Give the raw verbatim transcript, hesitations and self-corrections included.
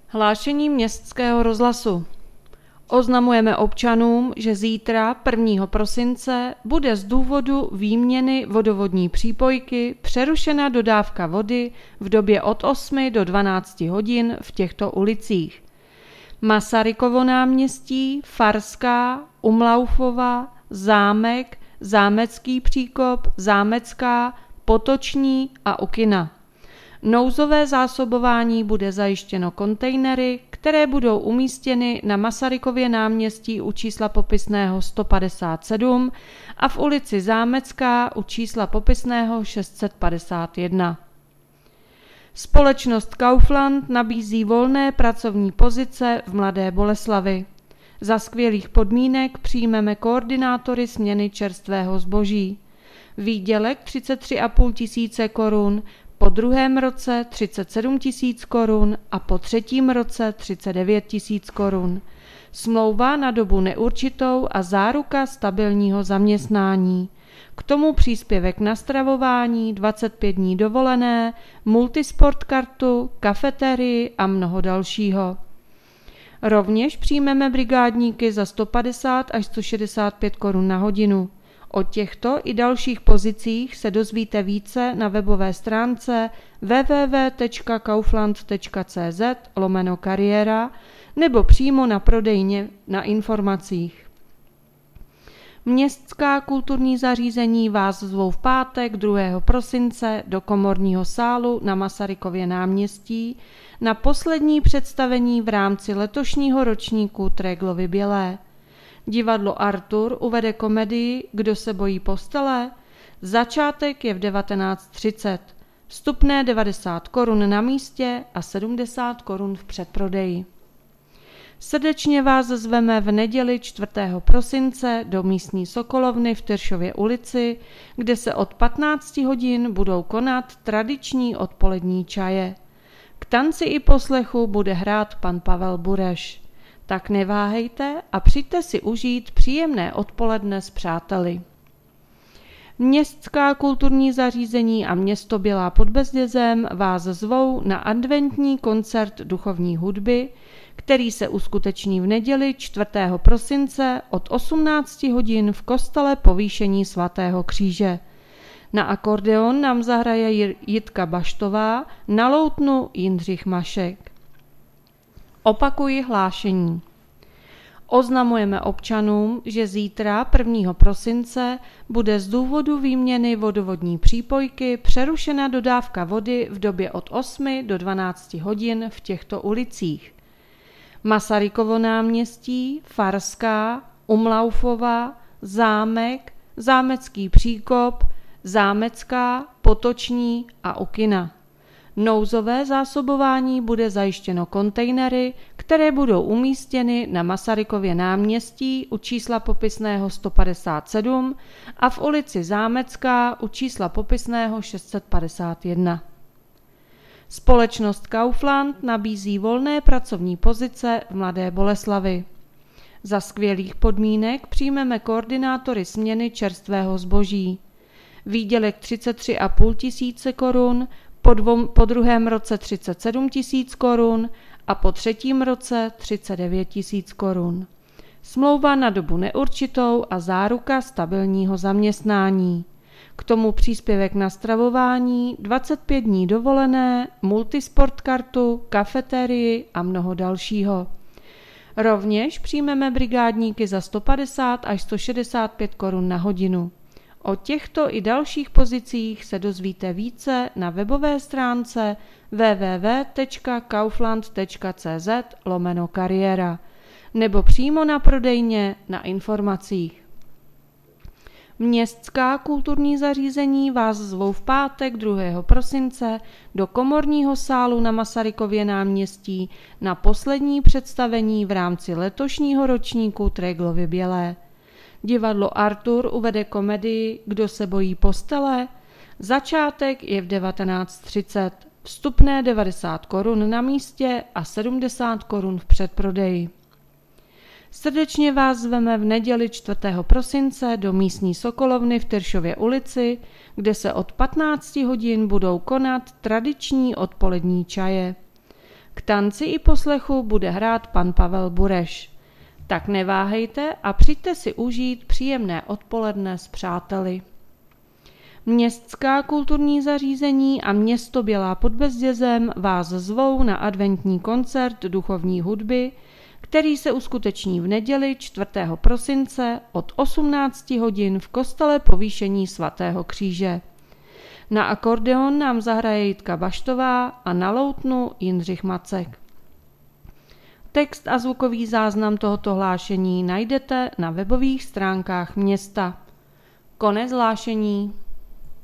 Hlášení Městského rozhlasu. Oznamujeme občanům, že zítra, prvního prosince, bude z důvodu výměny vodovodní přípojky přerušena dodávka vody v době od osmi do dvanácti hodin v těchto ulicích: Masarykovo náměstí, Farská, Umlaufova, Zámek, Zámecký příkop, Zámecká, Potoční a Ukina. Nouzové zásobování bude zajištěno kontejnery, které budou umístěny na Masarykově náměstí u čísla popisného sto padesát sedm a v ulici Zámecká u čísla popisného šest set padesát jedna. Společnost Kaufland nabízí volné pracovní pozice v Mladé Boleslavi. Za skvělých podmínek přijmeme koordinátory směny čerstvého zboží. Výdělek třicet tři a půl tisíce korun, po druhém roce třicet sedm tisíc korun a po třetím roce třicet devět tisíc korun. Smlouva na dobu neurčitou a záruka stabilního zaměstnání. K tomu příspěvek na stravování, dvacet pět dní dovolené, multisport kartu, kafeterii a mnoho dalšího. Rovněž přijmeme brigádníky za sto padesát až sto šedesát pět korun na hodinu. O těchto i dalších pozicích se dozvíte více na webové stránce w w w tečka kaufland tečka c z lomeno kariéra nebo přímo na prodejně na informacích. Městská kulturní zařízení vás zvou v pátek druhého prosince do Komorního sálu na Masarykově náměstí na poslední představení v rámci letošního ročníku Tréglovy Bělé. Divadlo Artur uvede komedii Kdo se bojí postele? Začátek je v devatenáct třicet. Vstupné devadesát korun na místě a sedmdesát korun v předprodeji. Srdečně vás zveme v neděli čtvrtého prosince do místní Sokolovny v Tyršově ulici, kde se od patnácti hodin budou konat tradiční odpolední čaje. K tanci i poslechu bude hrát pan Pavel Bureš. Tak neváhejte a přijďte si užít příjemné odpoledne s přáteli. Městská kulturní zařízení a město Bělá pod Bezdězem vás zvou na adventní koncert duchovní hudby, který se uskuteční v neděli čtvrtého prosince od osmnácti hodin v kostele Povýšení svatého kříže. Na akordeon nám zahraje Jitka Baštová, na loutnu Jindřich Mašek. Opakuji hlášení. Oznamujeme občanům, že zítra prvního prosince bude z důvodu výměny vodovodní přípojky přerušena dodávka vody v době od osmi do dvanácti hodin v těchto ulicích: Masarykovo náměstí, Farská, Umlaufova, Zámek, Zámecký příkop, Zámecká, Potoční a Ukina. Nouzové zásobování bude zajištěno kontejnery, které budou umístěny na Masarykově náměstí u čísla popisného sto padesát sedm a v ulici Zámecká u čísla popisného šest set padesát jedna. Společnost Kaufland nabízí volné pracovní pozice v Mladé Boleslavi. Za skvělých podmínek přijmeme koordinátory směny čerstvého zboží. Výdělek třicet tři a půl tisíce korun, po, dvou, po druhém roce třicet sedm tisíc korun a po třetím roce třicet devět tisíc korun. Smlouva na dobu neurčitou a záruka stabilního zaměstnání. K tomu příspěvek na stravování, dvacet pět dní dovolené, multisport kartu, kafeterii a mnoho dalšího. Rovněž přijmeme brigádníky za sto padesát až sto šedesát pět korun na hodinu. O těchto i dalších pozicích se dozvíte více na webové stránce w w w tečka kaufland tečka c z lomeno kariéra nebo přímo na prodejně na informacích. Městská kulturní zařízení vás zvou v pátek druhého prosince do Komorního sálu na Masarykově náměstí na poslední představení v rámci letošního ročníku Tréglovy Bělé. Divadlo Artur uvede komedii Kdo se bojí postele? Začátek je v devatenáct třicet. Vstupné devadesát korun na místě a sedmdesát korun v předprodeji. Srdečně vás zveme v neděli čtvrtého prosince do místní Sokolovny v Tyršově ulici, kde se od patnácti hodin budou konat tradiční odpolední čaje. K tanci i poslechu bude hrát pan Pavel Bureš. Tak neváhejte a přijďte si užít příjemné odpoledne s přáteli. Městská kulturní zařízení a město Bělá pod Bezdězem vás zvou na adventní koncert duchovní hudby, který se uskuteční v neděli čtvrtého prosince od osmnácti hodin v kostele Povýšení svatého kříže. Na akordeon nám zahraje Jitka Baštová a na loutnu Jindřich Macek. Text a zvukový záznam tohoto hlášení najdete na webových stránkách města. Konec hlášení.